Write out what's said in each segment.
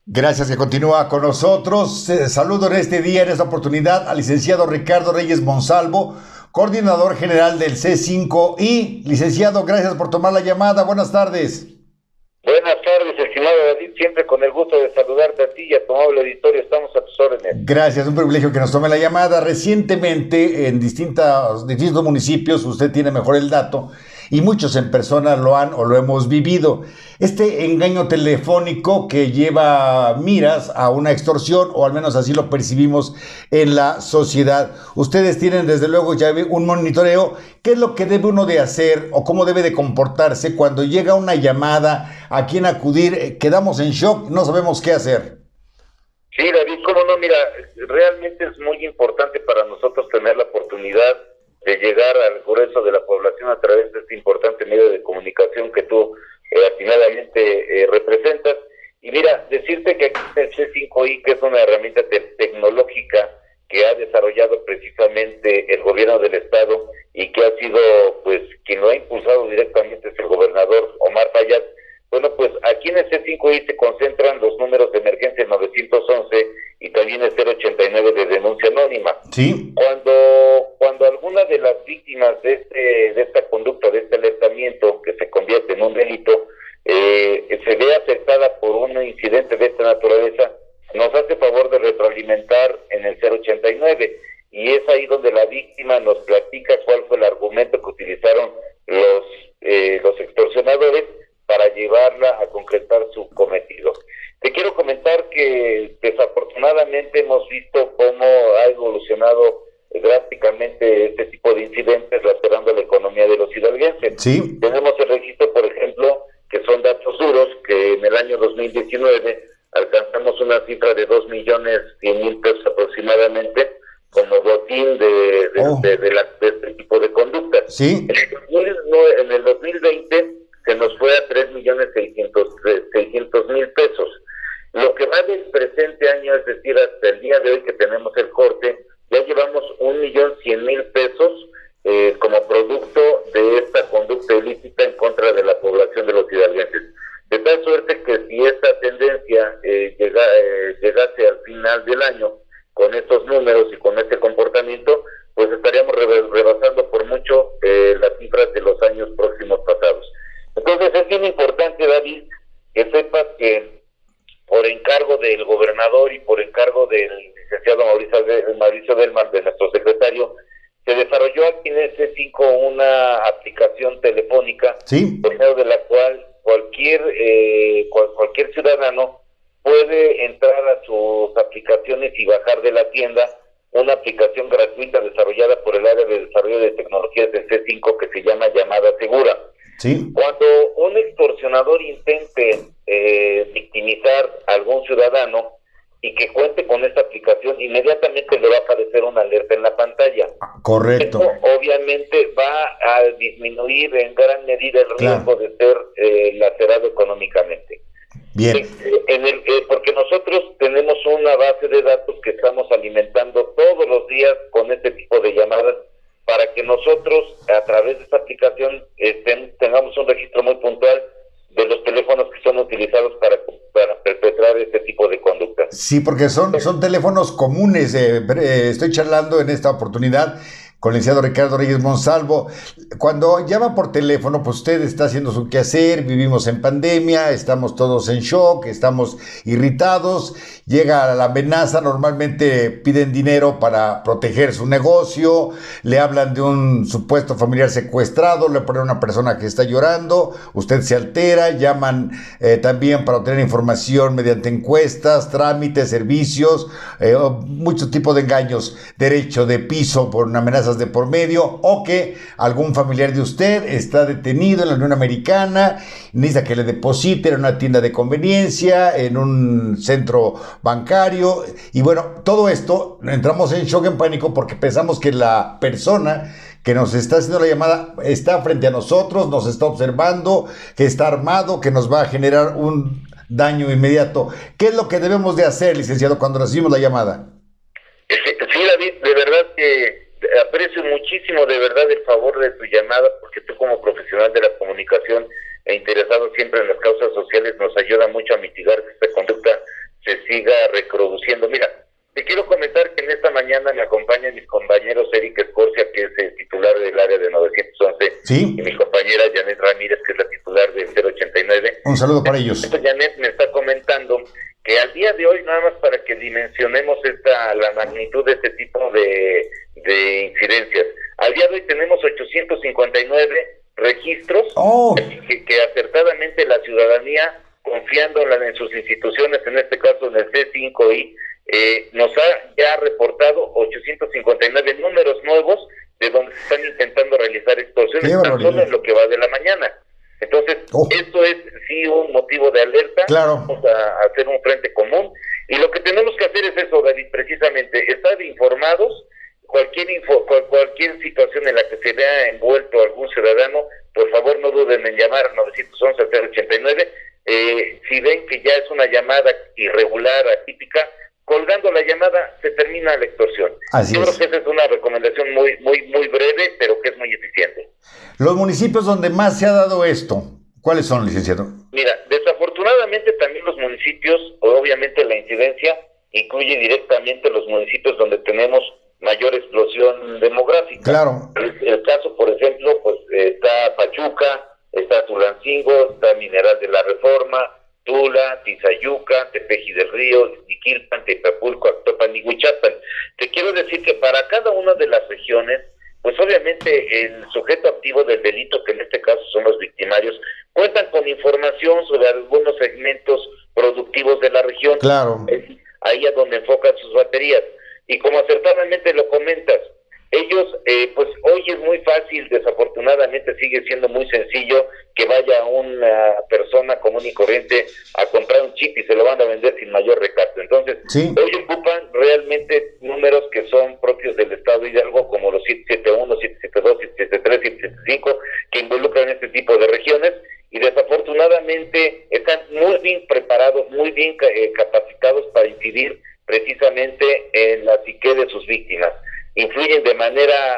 Gracias que continúa con nosotros. Saludo en este día, en esta oportunidad, al licenciado Ricardo Reyes Monsalvo, coordinador general del C5I. Licenciado, gracias por tomar la llamada. Buenas tardes. Buenas tardes, estimado David, siempre con el gusto de saludarte a ti y a tu amable auditorio, estamos a tus órdenes. Gracias, un privilegio que nos tome la llamada. Recientemente, en distintos municipios, usted tiene mejor el dato, y muchos en persona lo han o lo hemos vivido. Este engaño telefónico que lleva miras a una extorsión, o al menos así lo percibimos en la sociedad. Ustedes tienen desde luego ya un monitoreo. ¿Qué es lo que debe uno de hacer o cómo debe de comportarse cuando llega una llamada? ¿A quién acudir? Quedamos en shock, no sabemos qué hacer. Sí, David, cómo no, mira, realmente es muy importante para nosotros tener la oportunidad de llegar al grueso de la población a través de este importante medio de comunicación que tú atinadamente representas. Y mira, decirte que aquí en el C5I, que es una herramienta tecnológica que ha desarrollado precisamente el gobierno del estado y que ha sido, pues, quien lo ha impulsado directamente es el gobernador Omar Fayad. Bueno, pues aquí en el C5I se concentran los números de emergencia 911 y también el 089 de denuncia anónima. Sí. Cuando alguna de las víctimas de esta conducta, de este alertamiento que se convierte en un delito, se ve afectada por un incidente de esta naturaleza, nos hace favor de retroalimentar en el 089 y es ahí donde la víctima nos platica cuál fue el argumento que utilizaron los extorsionadores para llevarla a concretar su cometido. Te quiero comentar que desafortunadamente hemos visto cómo ha evolucionado drásticamente este tipo de incidentes, lacerando la economía de los hidalguenses. Sí. Tenemos el registro, por ejemplo, que son datos duros, que en el año 2019 alcanzamos una cifra de 2.100.000 pesos aproximadamente como botín de este tipo de conductas. Sí. En el 2020 se nos fue a 3.600.000 pesos. Lo que va del presente año, es decir, hasta el día de hoy que tenemos el corte, ya llevamos 1.100.000 pesos como producto de esta conducta ilícita en contra de la población de los hidalguenses. De tal suerte que si esta tendencia llegase al final del año con estos números y con este comportamiento, pues estaríamos rebasando por mucho las cifras de los años próximos pasados. Entonces es bien importante, David, que sepas que por encargo del gobernador y por encargo del licenciado Mauricio Delman, de nuestro secretario, se desarrolló aquí en el C5 una aplicación telefónica, Sí. por medio de la cual cualquier ciudadano puede entrar a sus aplicaciones y bajar de la tienda una aplicación gratuita desarrollada por el área de desarrollo de tecnologías del C5 que se llama Llamada Segura. Sí. Cuando un extorsionador intente victimizar a algún ciudadano y que cuente con esta aplicación, inmediatamente le va a aparecer una alerta en la pantalla. Correcto. Esto obviamente va a disminuir en gran medida el riesgo de ser lacerado económicamente. Bien. Porque nosotros tenemos una base de datos que estamos alimentando todos los días con este tipo de llamadas, para que nosotros a través de esta aplicación tengamos un registro muy puntual de los teléfonos que son utilizados para perpetrar este tipo de conductas. Sí, porque son teléfonos comunes. Estoy charlando en esta oportunidad con el licenciado Ricardo Reyes Monsalvo. Cuando llama por teléfono, pues usted está haciendo su quehacer, vivimos en pandemia, estamos todos en shock, estamos irritados, llega la amenaza, normalmente piden dinero para proteger su negocio, le hablan de un supuesto familiar secuestrado, le ponen a una persona que está llorando, usted se altera, llaman también para obtener información mediante encuestas, trámites, servicios, muchos tipos de engaños, derecho de piso por una amenaza de por medio, o que algún familiar de usted está detenido en la Unión Americana, necesita que le depositen en una tienda de conveniencia, en un centro bancario, y bueno, todo esto, entramos en shock, en pánico, porque pensamos que la persona que nos está haciendo la llamada está frente a nosotros, nos está observando, que está armado, que nos va a generar un daño inmediato. ¿Qué es lo que debemos de hacer, licenciado, cuando recibimos la llamada? Sí, David, de verdad que aprecio muchísimo de verdad el favor de tu llamada, porque tú como profesional de la comunicación e interesado siempre en las causas sociales nos ayuda mucho a mitigar que esta conducta siga reproduciendo. Mira, te quiero comentar que en esta mañana me acompañan mis compañeros Eric Escorcia, que es el titular del área de 911, ¿sí? Y mi compañera Janet Ramírez, que es la titular del 089. Un saludo para ellos. Janet me está comentando que al día de hoy, nada más para que dimensionemos la magnitud de este tipo de incidencias, al día de hoy tenemos 859 registros que acertadamente la ciudadanía, confiando en sus instituciones, en este caso en el C5I, nos ha ya reportado 859 números nuevos de donde se están intentando realizar extorsiones, tan solo en lo que va de la mañana. Entonces, esto es sí un motivo de alerta. Claro. Vamos a hacer un frente común, y lo que tenemos que hacer es eso, David, precisamente, estar informados. Cualquier situación en la que se vea envuelto algún ciudadano, por favor no duden en llamar al 911 al 089. Si ven que ya es una llamada irregular, atípica, colgando la llamada se termina la extorsión. Yo creo que esa es una recomendación muy breve, pero que es muy eficiente. Los municipios donde más se ha dado esto, ¿cuáles son, licenciado? Mira, desafortunadamente también los municipios, obviamente la incidencia incluye directamente los municipios donde tenemos mayor explosión demográfica. Claro. El caso, por ejemplo, pues está Pachuca, está Tulancingo, está Mineral de la Reforma, Tula, Tizayuca, Tepeji del Río, Iquilpan, Tepapulco, Actopan y Huichapan. Te quiero decir que para cada una de las regiones, pues obviamente el sujeto activo del delito, que en este caso son los victimarios, cuentan con información sobre algunos segmentos productivos de la región. Claro. Es ahí a donde enfocan sus baterías. Y como acertadamente lo comentas, ellos, pues hoy es muy fácil, desafortunadamente sigue siendo muy sencillo que vaya una persona común y corriente a comprar un chip y se lo van a vender sin mayor recargo. Entonces, hoy ocupan realmente números que son propios del Estado de Hidalgo, como los 771, 772, 773, 775, que involucran este tipo de regiones, y desafortunadamente están muy bien preparados, muy bien capacitados para incidir precisamente en la psique de sus víctimas. Influyen de manera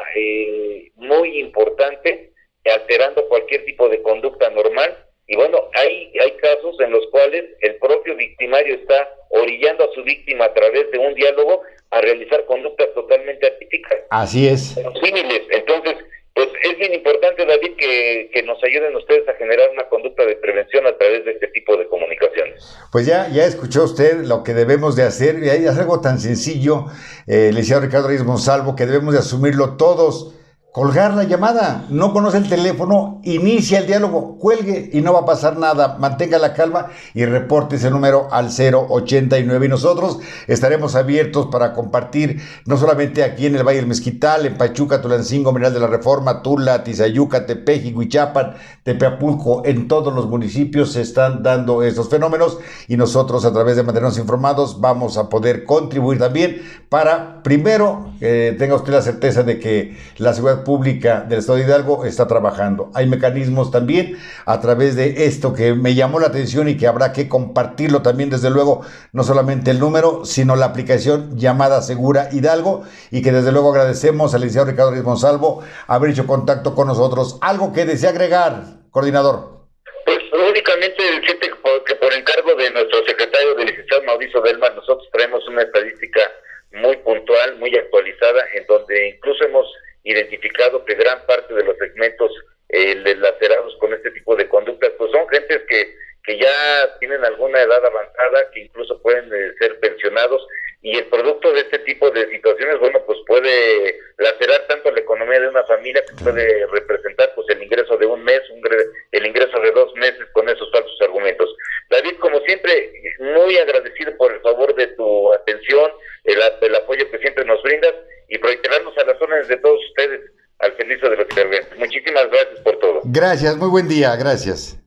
muy importante, alterando cualquier tipo de conducta normal, y bueno, hay casos en los cuales el propio victimario está orillando a su víctima a través de un diálogo a realizar conductas totalmente atípicas. Así es. Similares. Entonces, pues es bien importante, David, que nos ayuden ustedes a generar una conducta de prevención a través de este tipo de comunicaciones. Pues ya escuchó usted lo que debemos de hacer, y es algo tan sencillo, licenciado Ricardo Reyes Monsalvo, que debemos de asumirlo todos. Colgar la llamada, no conoce el teléfono, inicia el diálogo, cuelgue y no va a pasar nada, mantenga la calma y reporte ese número al 089, y nosotros estaremos abiertos para compartir, no solamente aquí en el Valle del Mezquital, en Pachuca, Tulancingo, Mineral de la Reforma, Tula, Tizayuca, Tepeji, Huichapan, Tepeapulco, en todos los municipios se están dando estos fenómenos, y nosotros, a través de mantenernos informados, vamos a poder contribuir también para, primero, tenga usted la certeza de que la seguridad pública del Estado de Hidalgo está trabajando. Hay mecanismos también a través de esto que me llamó la atención y que habrá que compartirlo también, desde luego, no solamente el número, sino la aplicación llamada Segura Hidalgo, y que desde luego agradecemos al licenciado Ricardo Reyes Monsalvo haber hecho contacto con nosotros. ¿Algo que desea agregar, coordinador? Pues únicamente decirte que por encargo de nuestro secretario, del licenciado Mauricio Delmar, nosotros traemos una estadística muy puntual, muy actualizada, en donde incluso hemos identificado que gran parte de los segmentos lacerados con este tipo de conductas, pues son gentes que ya tienen alguna edad avanzada, que incluso pueden ser pensionados, y el producto de este tipo de situaciones, bueno, pues puede lacerar tanto la economía de una familia, que puede representar pues el ingreso de un mes, el ingreso de 2 meses con esos falsos argumentos. David, como siempre, muy agradecido por el favor de tu atención, el apoyo que siempre nos brindas, y reiterarnos a las órdenes de todos ustedes al servicio de los intervenientes. Muchísimas gracias por todo. Gracias, muy buen día, gracias.